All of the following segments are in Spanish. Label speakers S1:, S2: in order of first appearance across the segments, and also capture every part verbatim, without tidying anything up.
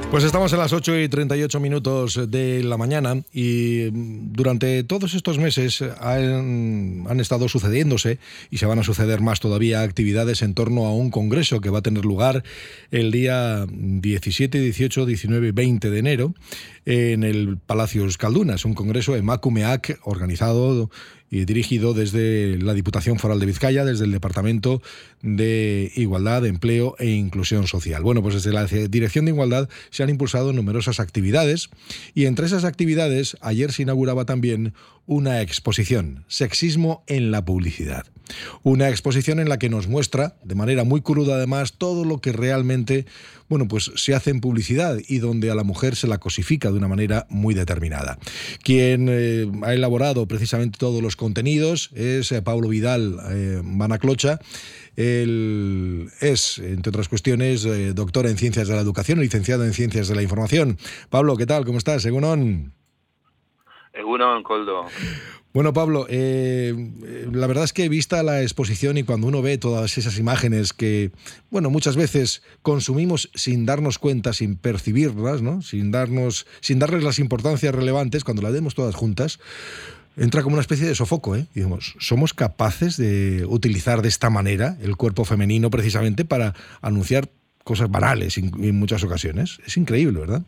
S1: Pues estamos en las ocho y treinta y ocho minutos de la mañana y durante todos estos meses han, han estado sucediéndose y se van a suceder más todavía actividades en torno a un congreso que va a tener lugar el día diecisiete, dieciocho, diecinueve y veinte de enero en el Palacio Euskalduna. Es un congreso Emakumeak organizado y dirigido desde la Diputación Foral de Vizcaya, desde el Departamento de Igualdad, Empleo e Inclusión Social. Bueno, pues desde la Dirección de Igualdad se han impulsado numerosas actividades y entre esas actividades ayer se inauguraba también una exposición, Sexismo en la Publicidad. Una exposición en la que nos muestra, de manera muy cruda además, todo lo que realmente, bueno, pues se hace en publicidad y donde a la mujer se la cosifica de una manera muy determinada. Quien eh, ha elaborado precisamente todos los contenidos es eh, Pablo Vidal eh, Manaclocha. Él es, entre otras cuestiones, eh, doctor en Ciencias de la Educación y licenciado en Ciencias de la Información. Pablo, ¿qué tal? ¿Cómo estás? Egunon.
S2: Egunon, Koldo.
S1: Bueno, Pablo, eh, la verdad es que vista la exposición y cuando uno ve todas esas imágenes que, bueno, muchas veces consumimos sin darnos cuenta, sin percibirlas, ¿no? Sin darnos, sin darles las importancias relevantes, cuando las vemos todas juntas, entra como una especie de sofoco, ¿eh? Y digamos, ¿somos capaces de utilizar de esta manera el cuerpo femenino precisamente para anunciar cosas banales en muchas ocasiones? Es increíble, ¿verdad?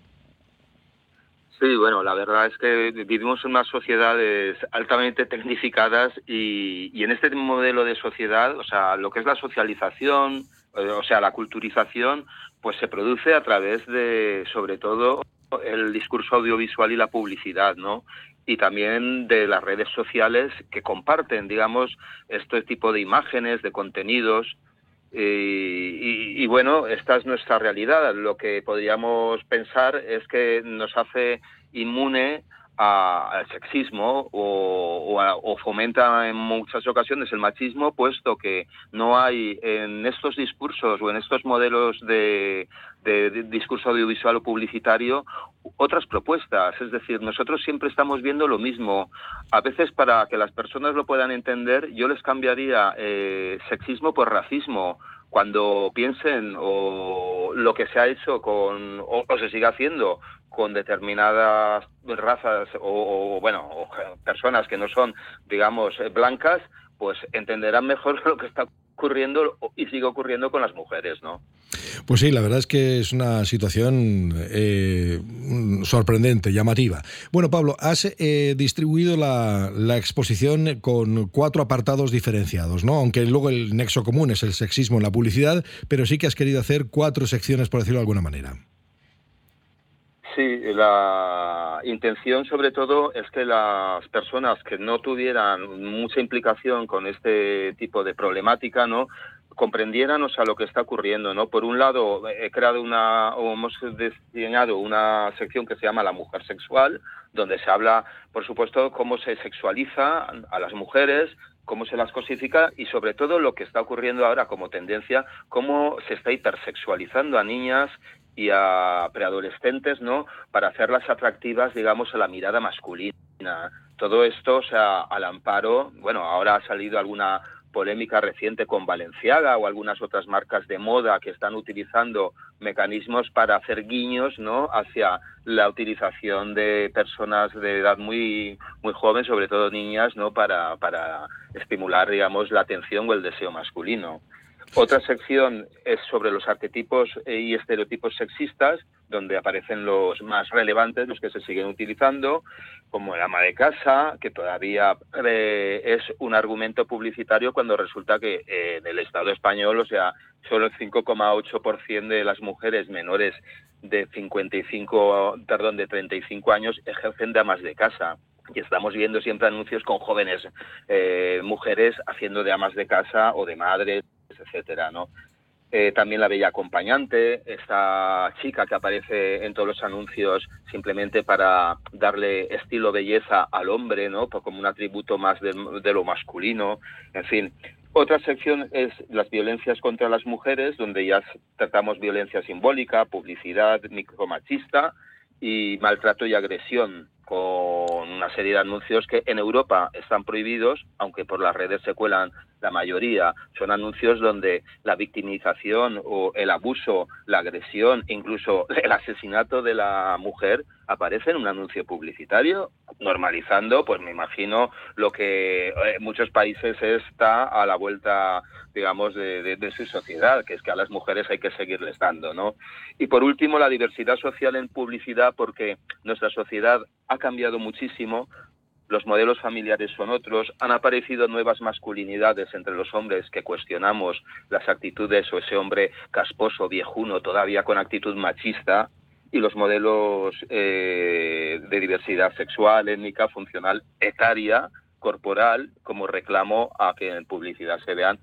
S2: Sí, bueno, la verdad es que vivimos en unas sociedades altamente tecnificadas y, y en este modelo de sociedad, o sea, lo que es la socialización, o sea, la culturización, pues se produce a través de, sobre todo, el discurso audiovisual y la publicidad, ¿no? Y también de las redes sociales que comparten, digamos, este tipo de imágenes, de contenidos. Y, y, y bueno, esta es nuestra realidad. Lo que podríamos pensar es que nos hace inmune a, al sexismo o, o, a, o fomenta en muchas ocasiones el machismo, puesto que no hay en estos discursos o en estos modelos de, de, de discurso audiovisual o publicitario otras propuestas. Es decir, nosotros siempre estamos viendo lo mismo. A veces, para que las personas lo puedan entender, yo les cambiaría eh, sexismo por racismo. Cuando piensen o lo que se ha hecho con o, o se sigue haciendo con determinadas razas o, o bueno o personas que no son, digamos, blancas, pues entenderán mejor lo que está ocurriendo y sigue ocurriendo con las mujeres, ¿no?
S1: Pues sí, la verdad es que es una situación eh, sorprendente, llamativa. Bueno, Pablo, has eh, distribuido la, la exposición con cuatro apartados diferenciados, ¿no? Aunque luego el nexo común es el sexismo en la publicidad, pero sí que has querido hacer cuatro secciones, por decirlo de alguna manera.
S2: Sí, la intención sobre todo es que las personas que no tuvieran mucha implicación con este tipo de problemática, ¿no?, comprendieran, o sea, lo que está ocurriendo, ¿no? Por un lado, he creado una, o hemos diseñado una sección que se llama La Mujer Sexual, donde se habla, por supuesto, cómo se sexualiza a las mujeres, cómo se las cosifica y sobre todo lo que está ocurriendo ahora como tendencia, cómo se está hipersexualizando a niñas y a preadolescentes, ¿no?, para hacerlas atractivas, digamos, a la mirada masculina. Todo esto, o sea, al amparo, bueno, ahora ha salido alguna polémica reciente con Balenciaga o algunas otras marcas de moda que están utilizando mecanismos para hacer guiños, ¿no?, hacia la utilización de personas de edad muy muy joven, sobre todo niñas, ¿no?, para para estimular, digamos, la atención o el deseo masculino. Otra sección es sobre los arquetipos y estereotipos sexistas, donde aparecen los más relevantes, los que se siguen utilizando, como el ama de casa, que todavía eh, es un argumento publicitario cuando resulta que eh, en el Estado español, o sea, solo el cinco coma ocho por ciento de las mujeres menores de cincuenta y cinco, perdón, de treinta y cinco años ejercen de amas de casa. Y estamos viendo siempre anuncios con jóvenes eh, mujeres haciendo de amas de casa o de madres, etcétera, ¿no? Eh, también la bella acompañante, esta chica que aparece en todos los anuncios simplemente para darle estilo belleza al hombre, ¿no?, como un atributo más de, de lo masculino, en fin. Otra sección es las violencias contra las mujeres, donde ya tratamos violencia simbólica, publicidad micromachista y maltrato y agresión, con una serie de anuncios que en Europa están prohibidos, aunque por las redes se cuelan la mayoría. Son anuncios donde la victimización o el abuso, la agresión, incluso el asesinato de la mujer aparece en un anuncio publicitario, normalizando, pues me imagino, lo que en muchos países está a la vuelta, digamos, de, de, de su sociedad, que es que a las mujeres hay que seguirles dando, ¿no? Y por último, la diversidad social en publicidad, porque nuestra sociedad ha cambiado muchísimo. Los modelos familiares son otros, han aparecido nuevas masculinidades entre los hombres que cuestionamos las actitudes o ese hombre casposo, viejuno, todavía con actitud machista, y los modelos eh, de diversidad sexual, étnica, funcional, etaria, corporal, como reclamo a que en publicidad se vean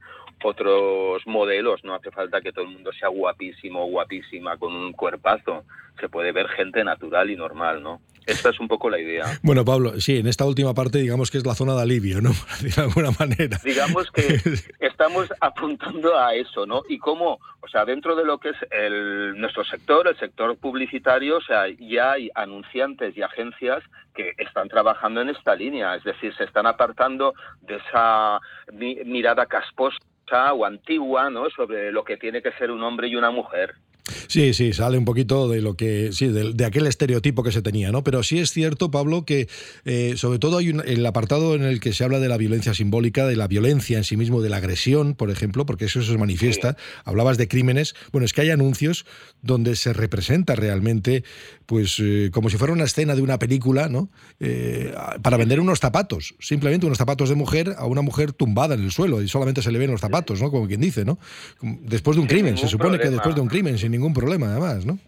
S2: otros modelos. No hace falta que todo el mundo sea guapísimo o guapísima con un cuerpazo. Se puede ver gente natural y normal, ¿no? Esta es un poco la idea.
S1: Bueno, Pablo, sí, en esta última parte digamos que es la zona de alivio, ¿no? De alguna manera.
S2: Digamos que estamos apuntando a eso, ¿no? Y cómo, o sea, dentro de lo que es el, nuestro sector, el sector publicitario, o sea, ya hay anunciantes y agencias que están trabajando en esta línea, es decir, se están apartando de esa mi, mirada casposa o antigua, ¿no?, sobre lo que tiene que ser un hombre y una mujer.
S1: Sí, sí, sale un poquito de lo que, sí, de, de aquel estereotipo que se tenía, ¿no? Pero sí es cierto, Pablo, que eh, sobre todo hay un, el apartado en el que se habla de la violencia simbólica, de la violencia en sí mismo, de la agresión, por ejemplo, porque eso se manifiesta. Sí. Hablabas de crímenes. Bueno, es que hay anuncios donde se representa realmente, pues, eh, como si fuera una escena de una película, ¿no? Eh, para vender unos zapatos, simplemente unos zapatos de mujer a una mujer tumbada en el suelo y solamente se le ven los zapatos, ¿no? Como quien dice, ¿no? Después de un crimen, se supone problema. que después de un crimen, sin ningún problema, además, ¿no?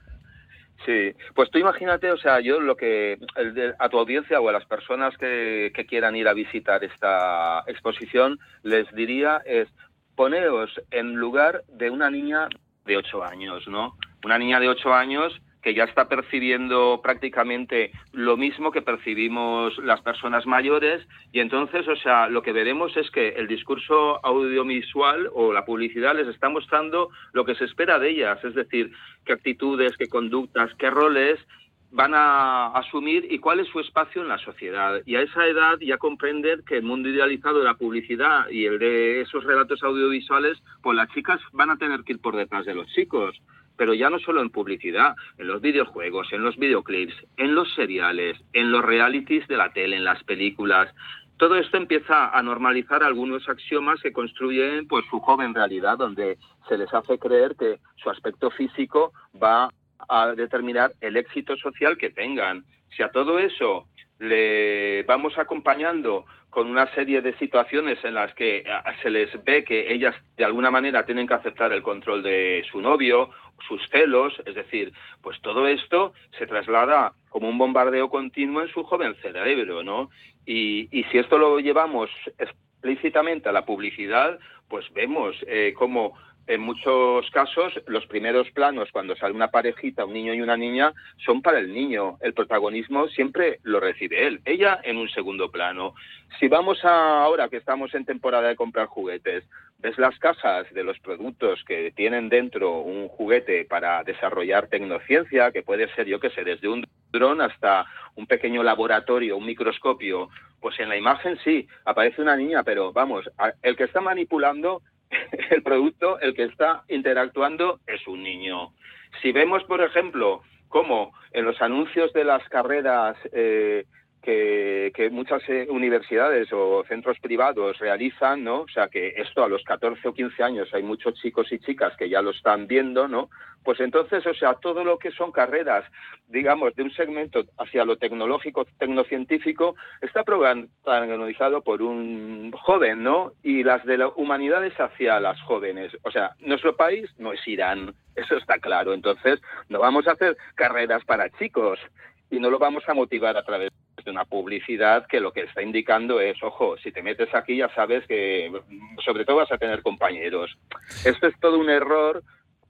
S2: Sí, pues tú imagínate, o sea, yo lo que a tu audiencia o a las personas que, que quieran ir a visitar esta exposición les diría es poneos en lugar de una niña de ocho años, ¿no? Una niña de ocho años que ya está percibiendo prácticamente lo mismo que percibimos las personas mayores, y entonces, o sea, lo que veremos es que el discurso audiovisual o la publicidad les está mostrando lo que se espera de ellas, es decir, qué actitudes, qué conductas, qué roles van a asumir y cuál es su espacio en la sociedad. Y a esa edad ya comprender que el mundo idealizado de la publicidad y el de esos relatos audiovisuales, pues las chicas van a tener que ir por detrás de los chicos. Pero ya no solo en publicidad, en los videojuegos, en los videoclips, en los seriales, en los realities de la tele, en las películas. Todo esto empieza a normalizar algunos axiomas que construyen pues su joven realidad, donde se les hace creer que su aspecto físico va a determinar el éxito social que tengan. Si a todo eso le vamos acompañando con una serie de situaciones en las que se les ve que ellas de alguna manera tienen que aceptar el control de su novio, sus celos, es decir, pues todo esto se traslada como un bombardeo continuo en su joven cerebro, ¿no? Y, y si esto lo llevamos explícitamente a la publicidad, pues vemos eh, cómo en muchos casos los primeros planos cuando sale una parejita, un niño y una niña, son para el niño. El protagonismo siempre lo recibe él, ella en un segundo plano. Si vamos a ahora que estamos en temporada de comprar juguetes, ves las cajas de los productos que tienen dentro un juguete para desarrollar tecnociencia, que puede ser, yo qué sé, desde un dron hasta un pequeño laboratorio, un microscopio, pues en la imagen sí, aparece una niña, pero vamos, el que está manipulando el producto, el que está interactuando es un niño. Si vemos, por ejemplo, cómo en los anuncios de las carreras eh, que, que muchas eh, universidades o centros privados realizan, ¿no? O sea, que esto a los catorce o quince años hay muchos chicos y chicas que ya lo están viendo, ¿no? Pues entonces, o sea, todo lo que son carreras, digamos, de un segmento hacia lo tecnológico, tecnocientífico, está protagonizado por un joven, ¿no? Y las de las humanidades hacia las jóvenes. O sea, nuestro país no es Irán, eso está claro. Entonces, no vamos a hacer carreras para chicos y no lo vamos a motivar a través de una publicidad que lo que está indicando es, ojo, si te metes aquí ya sabes que sobre todo vas a tener compañeros. Esto es todo un error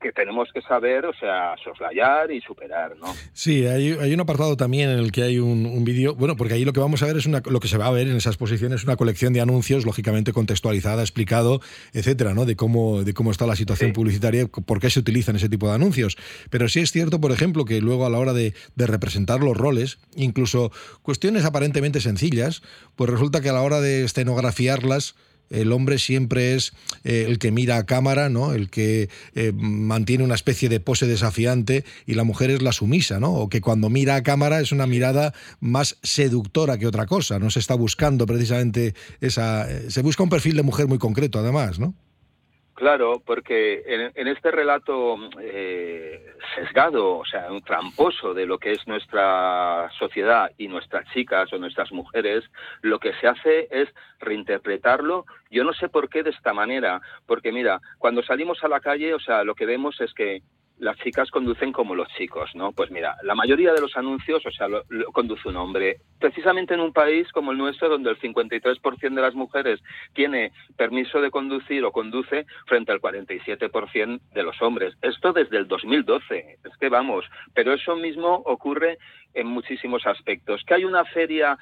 S2: que tenemos que saber, o sea, soslayar y superar, ¿no?
S1: Sí, hay, hay un apartado también en el que hay un, un vídeo, bueno, porque ahí lo que vamos a ver es una, lo que se va a ver en esa exposición es una colección de anuncios, lógicamente contextualizada, explicado, etcétera, ¿no? De cómo, de cómo está la situación
S2: Sí.
S1: publicitaria, por qué se utilizan ese tipo de anuncios. Pero sí es cierto, por ejemplo, que luego a la hora de, de representar los roles, incluso cuestiones aparentemente sencillas, pues resulta que a la hora de escenografiarlas, el hombre siempre es eh, el que mira a cámara, ¿no? El que eh, mantiene una especie de pose desafiante, y la mujer es la sumisa, ¿no? O que cuando mira a cámara es una mirada más seductora que otra cosa. No se está buscando precisamente esa... Se busca un perfil de mujer muy concreto, además, ¿no?
S2: Claro, porque en, en este relato eh, sesgado, o sea, un tramposo de lo que es nuestra sociedad y nuestras chicas o nuestras mujeres, lo que se hace es reinterpretarlo. Yo no sé por qué de esta manera, porque mira, cuando salimos a la calle, o sea, lo que vemos es que las chicas conducen como los chicos, ¿no? Pues mira, la mayoría de los anuncios, o sea, lo, lo conduce un hombre. Precisamente en un país como el nuestro, donde el cincuenta y tres por ciento de las mujeres tiene permiso de conducir o conduce frente al cuarenta y siete por ciento de los hombres. Esto desde el dos mil doce, es que vamos, pero eso mismo ocurre en muchísimos aspectos. ¿Que hay una feria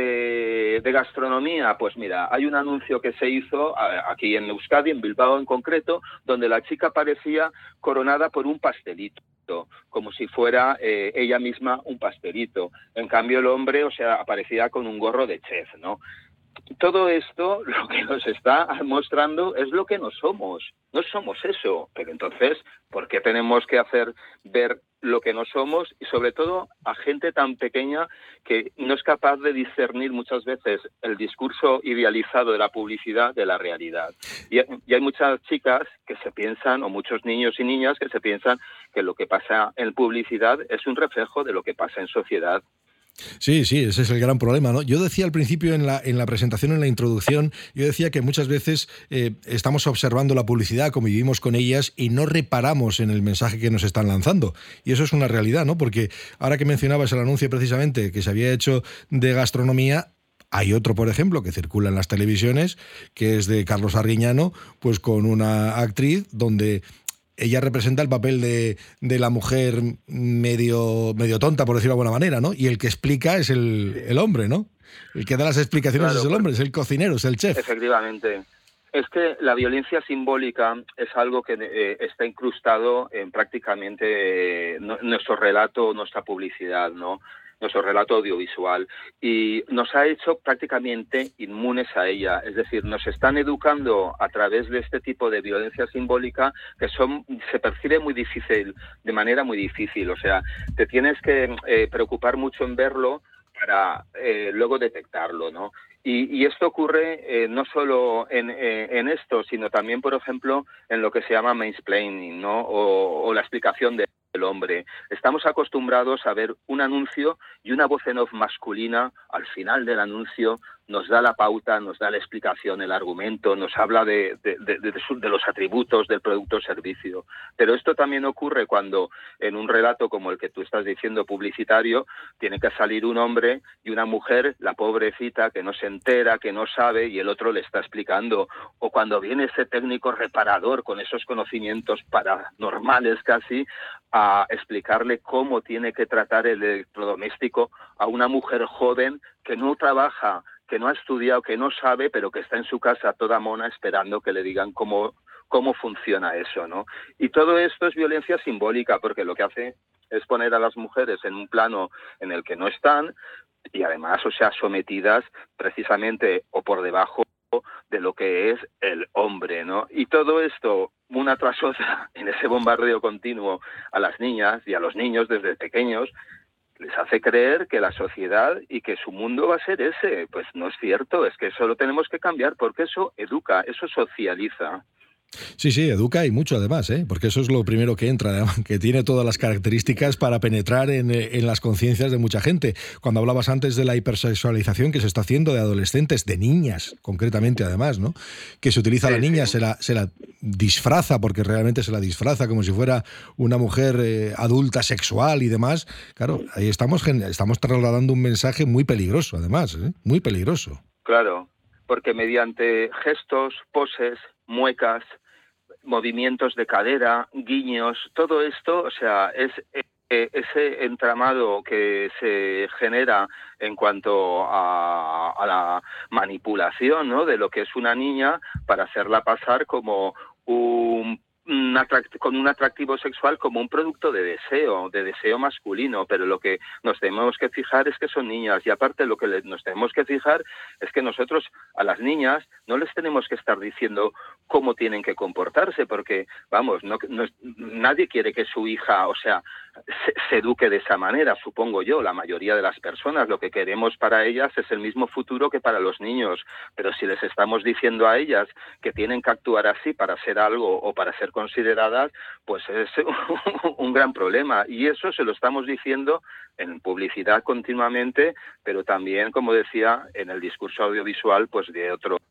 S2: de, de gastronomía? Pues mira, hay un anuncio que se hizo aquí en Euskadi, en Bilbao en concreto, donde la chica parecía coronada por un pastelito, como si fuera eh, ella misma un pastelito. En cambio el hombre, o sea, aparecía con un gorro de chef, ¿no? Todo esto lo que nos está mostrando es lo que no somos. No somos eso. Pero entonces, ¿por qué tenemos que hacer ver lo que no somos? Y sobre todo a gente tan pequeña que no es capaz de discernir muchas veces el discurso idealizado de la publicidad de la realidad. Y, y hay muchas chicas que se piensan, o muchos niños y niñas que se piensan que lo que pasa en publicidad es un reflejo de lo que pasa en sociedad.
S1: Sí, sí, ese es el gran problema, ¿no? Yo decía al principio en la, en la presentación, en la introducción, yo decía que muchas veces eh, estamos observando la publicidad, convivimos con ellas y no reparamos en el mensaje que nos están lanzando. Y eso es una realidad, ¿no? Porque ahora que mencionabas el anuncio precisamente que se había hecho de gastronomía, hay otro, por ejemplo, que circula en las televisiones, que es de Carlos Arguiñano, pues con una actriz donde ella representa el papel de, de la mujer medio, medio tonta, por decirlo de alguna manera, ¿no? Y el que explica es el, el hombre, ¿no? El que da las explicaciones claro, es el hombre, es el cocinero, es el chef.
S2: Efectivamente. Es que la violencia simbólica es algo que eh, está incrustado en prácticamente eh, nuestro relato, nuestra publicidad, ¿no? Nuestro relato audiovisual, y nos ha hecho prácticamente inmunes a ella. Es decir, nos están educando a través de este tipo de violencia simbólica que son se percibe muy difícil, de manera muy difícil. O sea, te tienes que eh, preocupar mucho en verlo para eh, luego detectarlo, ¿no? Y, y esto ocurre eh, no solo en, eh, en esto, sino también, por ejemplo, en lo que se llama mansplaining, ¿no? O, o la explicación de el hombre. Estamos acostumbrados a ver un anuncio y una voz en off masculina al final del anuncio nos da la pauta, nos da la explicación, el argumento, nos habla de, de, de, de, de los atributos del producto o servicio. Pero esto también ocurre cuando en un relato como el que tú estás diciendo publicitario, tiene que salir un hombre y una mujer, la pobrecita, que no se entera, que no sabe, y el otro le está explicando. O cuando viene ese técnico reparador con esos conocimientos paranormales casi, a explicarle cómo tiene que tratar el electrodoméstico a una mujer joven que no trabaja, que no ha estudiado, que no sabe, pero que está en su casa toda mona esperando que le digan cómo, cómo funciona eso, ¿no? Y todo esto es violencia simbólica, porque lo que hace es poner a las mujeres en un plano en el que no están, y además, o sea, sometidas precisamente o por debajo de lo que es el hombre, ¿no? Y todo esto, una tras otra, en ese bombardeo continuo a las niñas y a los niños desde pequeños, les hace creer que la sociedad y que su mundo va a ser ese. Pues no es cierto, es que eso lo tenemos que cambiar, porque eso educa, eso socializa.
S1: Sí, sí, educa y mucho además, ¿eh? Porque eso es lo primero que entra, además, que tiene todas las características para penetrar en, en las conciencias de mucha gente. Cuando hablabas antes de la hipersexualización que se está haciendo de adolescentes, de niñas concretamente además, ¿no? Que se utiliza a la niña, se la, se la disfraza, porque realmente se la disfraza como si fuera una mujer eh, adulta, sexual y demás. Claro, ahí estamos, estamos trasladando un mensaje muy peligroso además, ¿eh? Muy peligroso.
S2: Claro, porque mediante gestos, poses, muecas, movimientos de cadera, guiños, todo esto, o sea, es ese entramado que se genera en cuanto a, a la manipulación, ¿no?, de lo que es una niña para hacerla pasar como un Un atract- con un atractivo sexual como un producto de deseo, de deseo masculino, pero lo que nos tenemos que fijar es que son niñas, y aparte lo que le- nos tenemos que fijar es que nosotros a las niñas no les tenemos que estar diciendo cómo tienen que comportarse, porque, vamos, no, no, nadie quiere que su hija, o sea, se, se eduque de esa manera, supongo yo, la mayoría de las personas. Lo que queremos para ellas es el mismo futuro que para los niños, pero si les estamos diciendo a ellas que tienen que actuar así para ser algo o para ser consideradas, pues es un gran problema, y eso se lo estamos diciendo en publicidad continuamente, pero también, como decía, en el discurso audiovisual, pues de otros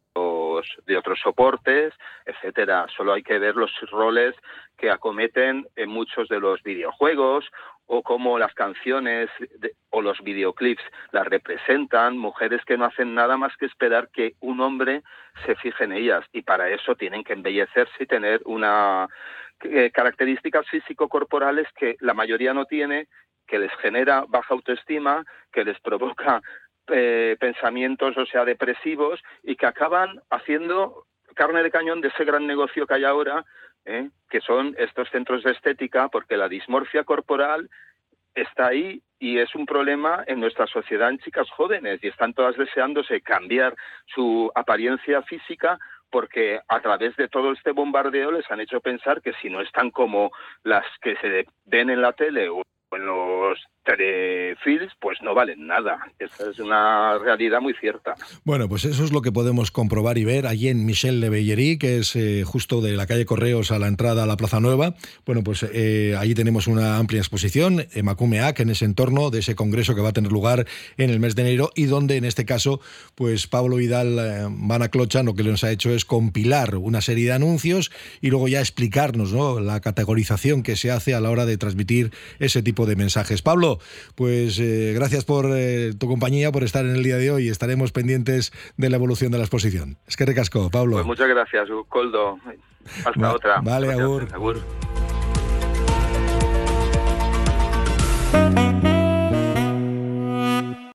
S2: de otros soportes, etcétera. Solo hay que ver los roles que acometen en muchos de los videojuegos, o cómo las canciones de, o los videoclips las representan, mujeres que no hacen nada más que esperar que un hombre se fije en ellas, y para eso tienen que embellecerse y tener una eh, características físico-corporales que la mayoría no tiene, que les genera baja autoestima, que les provoca eh, pensamientos, o sea, depresivos, y que acaban haciendo carne de cañón de ese gran negocio que hay ahora, ¿eh? que son estos centros de estética, porque la dismorfia corporal está ahí y es un problema en nuestra sociedad en chicas jóvenes, y están todas deseándose cambiar su apariencia física, porque a través de todo este bombardeo les han hecho pensar que si no están como las que se ven en la tele o en los telefilms, pues no valen nada. Esa es una realidad muy cierta.
S1: Bueno, pues eso es lo que podemos comprobar y ver allí en Michel de Bellerí, que es eh, justo de la calle Correos a la entrada a la Plaza Nueva. Bueno, pues eh, allí tenemos una amplia exposición, Emakumeak, en ese entorno de ese congreso que va a tener lugar en el mes de enero, y donde en este caso, pues Pablo Vidal eh, Banaclocha lo que nos ha hecho es compilar una serie de anuncios y luego ya explicarnos, ¿no?, la categorización que se hace a la hora de transmitir ese tipo de mensajes. Pablo, pues eh, gracias por eh, tu compañía, por estar en el día de hoy. Estaremos pendientes de la evolución de la exposición. Es que recasco, Pablo.
S2: Pues muchas gracias, Coldo. Hasta
S1: Va,
S2: otra.
S1: Vale,
S2: gracias,
S1: agur.
S2: agur.